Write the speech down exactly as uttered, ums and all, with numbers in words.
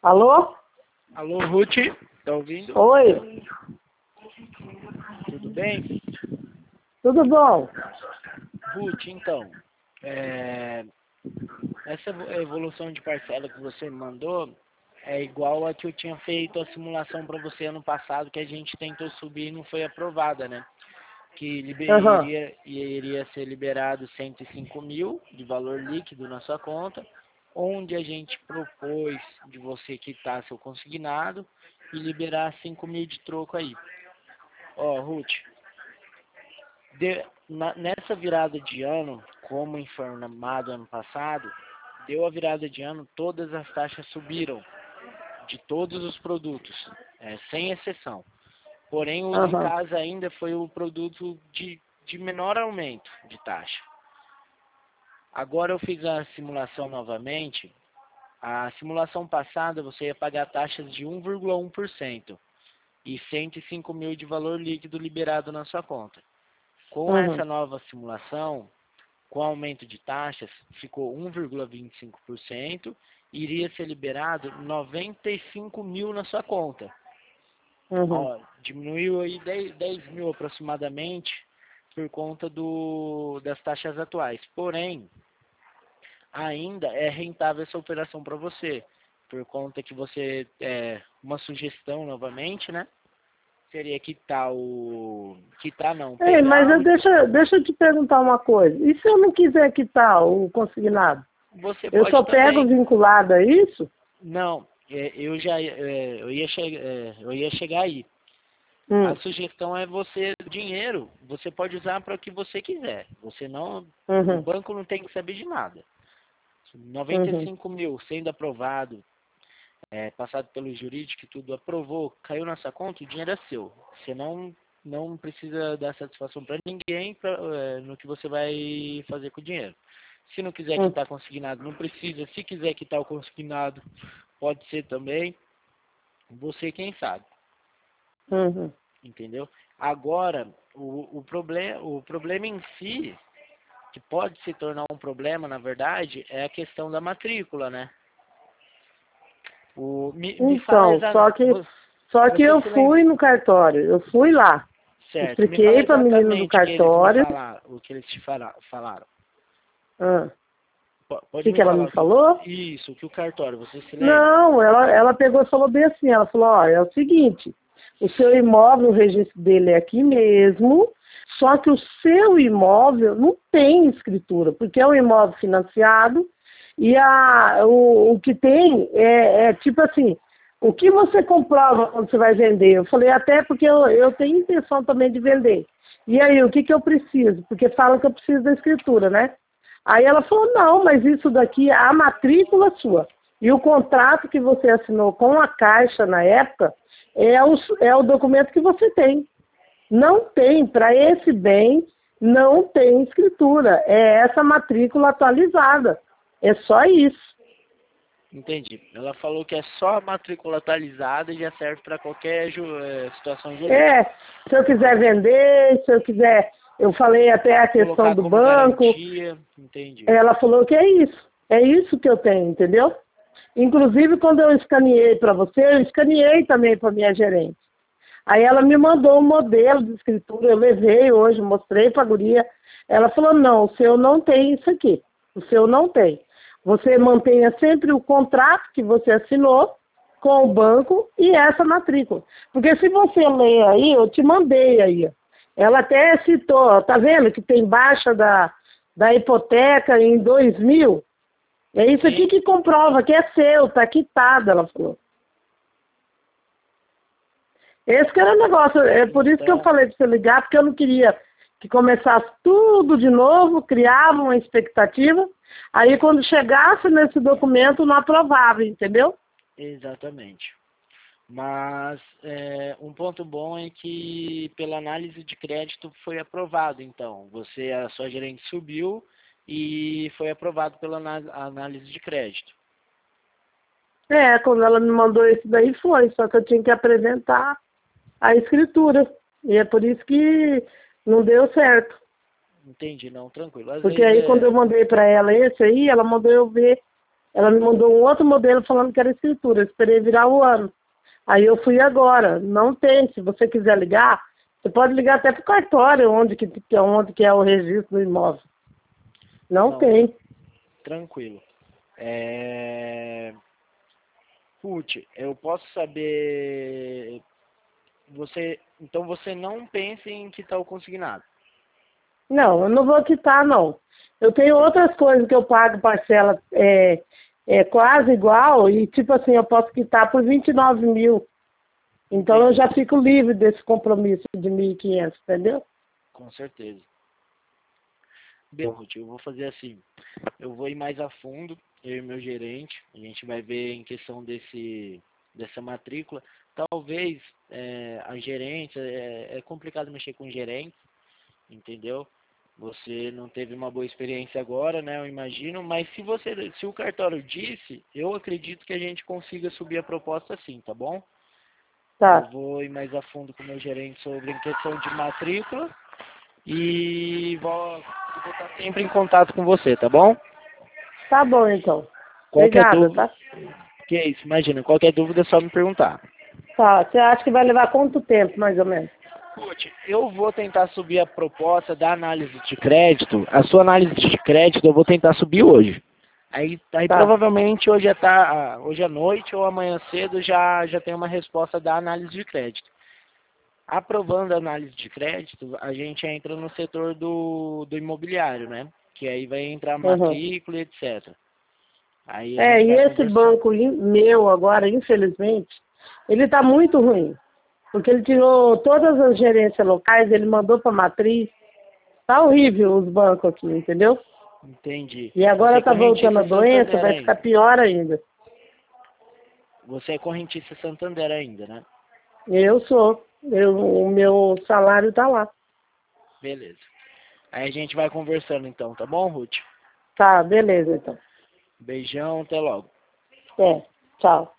Alô? Alô, Ruth, tá ouvindo? Oi, Tudo bem? tudo bom? Ruth, então, é, essa evo- evolução de parcela que você me mandou é igual a que eu tinha feito a simulação para você ano passado, que a gente tentou subir e não foi aprovada, né? Que liber- Aham, iria, iria ser liberado cento e cinco mil de valor líquido na sua conta, onde a gente propôs de você quitar seu consignado e liberar cinco mil de troco aí. Ó, Ruth, de- na- nessa virada de ano, como informado ano passado, deu a virada de ano, todas as taxas subiram, de todos os produtos, é, sem exceção. Porém, o de aham. casa ainda foi o produto de, de menor aumento de taxa. Agora eu fiz a simulação novamente. A simulação passada você ia pagar taxas de um vírgula um por cento e cento e cinco mil de valor líquido liberado na sua conta. Com Uhum. essa nova simulação, com aumento de taxas, ficou um vírgula vinte e cinco por cento e iria ser liberado noventa e cinco mil na sua conta. Uhum. Ó, diminuiu aí dez, dez mil aproximadamente por conta do, das taxas atuais. Porém, ainda é rentável essa operação para você, por conta que você, é, uma sugestão novamente, né? Seria quitar o... Quitar não, Ei, mas pegar eu o... deixa, deixa eu te perguntar uma coisa. E se eu não quiser quitar o consignado? Você Eu pode só pego também... vinculado a isso? Não, é, eu já é, eu ia, che é, eu ia chegar aí. A Hum. sugestão é você, dinheiro, você pode usar para o que você quiser. Você não, o Uhum. banco não tem que saber de nada. noventa e Uhum. cinco mil sendo aprovado, é, passado pelo jurídico e tudo, aprovou, caiu na sua conta, o dinheiro é seu. Você não, não precisa dar satisfação para ninguém pra, é, no que você vai fazer com o dinheiro. Se não quiser Uhum. quitar consignado, não precisa. Se quiser quitar o consignado, pode ser também. Você quem sabe. Uhum. Entendeu? Agora, o, o, problema, o problema em si, que pode se tornar um problema, na verdade, é a questão da matrícula, né? O, me, me fala Então, exa só que, vo- só que você eu se lembra, fui no cartório, eu fui lá. certo, me fala Expliquei para a menina do exatamente o que eles me cartório. falaram, o que eles te fala- falaram. Ah, Po- o Pode que, me que ela falar me o que, falou? isso, o que o cartório, você se lembra? Não, ela, ela pegou e falou bem assim, ela falou, ó, é o seguinte, o seu imóvel, o registro dele é aqui mesmo, só que o seu imóvel não tem escritura, porque é um imóvel financiado e a, o, o que tem é, é tipo assim, o que você comprova quando você vai vender? Eu falei, até porque eu, eu tenho intenção também de vender. E aí, o que, que eu preciso? Porque falam que eu preciso da escritura, né? Aí ela falou, não, mas isso daqui é a matrícula sua. E o contrato que você assinou com a Caixa na época é o, é o documento que você tem. Não tem, para esse bem, não tem escritura. É essa matrícula atualizada. É só isso. Entendi. Ela falou que é só a matrícula atualizada e já serve para qualquer ju- eh, situação jurídica. É, se eu quiser vender, se eu quiser... Eu falei até a questão Colocar do como banco. garantia, entendi. Ela falou que é isso. É isso que eu tenho, entendeu? Inclusive, quando eu escaneei para você, eu escaneei também para minha gerente. Aí ela me mandou um modelo de escritura, eu levei hoje, mostrei para a guria. Ela falou, não, o seu não tem isso aqui. O seu não tem. Você mantenha sempre o contrato que você assinou com o banco e essa matrícula. Porque se você ler aí, eu te mandei aí. Ela até citou, tá vendo que tem baixa da, da hipoteca em dois mil? É isso aqui Sim, que comprova que é seu, tá quitado, ela falou. Esse que era o negócio, é por isso que eu então, falei para você ligar, porque eu não queria que começasse tudo de novo, criava uma expectativa, aí quando chegasse nesse documento não aprovava, entendeu? exatamente. Mas é, um ponto bom é que pela análise de crédito foi aprovado, então. Você, a sua gerente subiu e foi aprovado pela ana- análise de crédito. É, quando ela me mandou esse daí foi, só que eu tinha que apresentar a escritura, e é por isso que não deu certo. Entendi, não, tranquilo. Às Porque vezes aí quando eu é, mandei para ela esse aí, ela mandou eu ver Ela me mandou um outro modelo falando que era escritura. Eu esperei virar o ano. Aí eu fui agora. Não tem. Se você quiser ligar, você pode ligar até para o cartório, onde que, onde que é o registro do imóvel. Não, não tem. Tranquilo. É... Ruth, eu posso saber... Você... Então você não pensa em quitar o consignado? Não, eu não vou quitar, não. Eu tenho outras coisas que eu pago parcela é, é, quase igual e, tipo assim, eu posso quitar por vinte e nove mil. Então eu já fico livre desse compromisso de mil e quinhentos, entendeu? Com certeza. Bem, Ruth, eu vou fazer assim. Eu vou ir mais a fundo, eu e meu gerente. A gente vai ver em questão desse, dessa matrícula. Talvez é, a gerente, é, é complicado mexer com gerente, entendeu? Você não teve uma boa experiência agora, né? Eu imagino. Mas se você, se o cartório disse, eu acredito que a gente consiga subir a proposta sim, tá bom? Tá. Eu vou ir mais a fundo com o meu gerente sobre a questão de matrícula e vou, vou estar sempre em contato com você, tá bom? Tá bom, então. Qualquer Obrigada, dúvida, tá? que é isso, imagina, qualquer dúvida é só me perguntar. Tá. Você acha que vai levar quanto tempo, mais ou menos? Ruth, eu vou tentar subir a proposta da análise de crédito. A sua análise de crédito eu vou tentar subir hoje. Aí, aí Tá. provavelmente hoje, é tá, hoje à noite ou amanhã cedo já, já tem uma resposta da análise de crédito. Aprovando a análise de crédito, a gente entra no setor do, do imobiliário, né? Que aí vai entrar Uhum. matrícula e etcétera. Aí a É, gente e vai esse conversando. banco in- meu agora, infelizmente, ele tá muito ruim. Porque ele tirou todas as gerências locais, ele mandou para matriz. Tá horrível os bancos aqui, entendeu? Entendi. E Você agora é tá voltando a correntista doença, Santander vai ficar ainda. pior ainda. Você é correntista Santander ainda, né? Eu sou. Eu, o meu salário tá lá. Beleza. Aí a gente vai conversando então, tá bom, Ruth? Tá, beleza então. Beijão, até logo. É, tchau.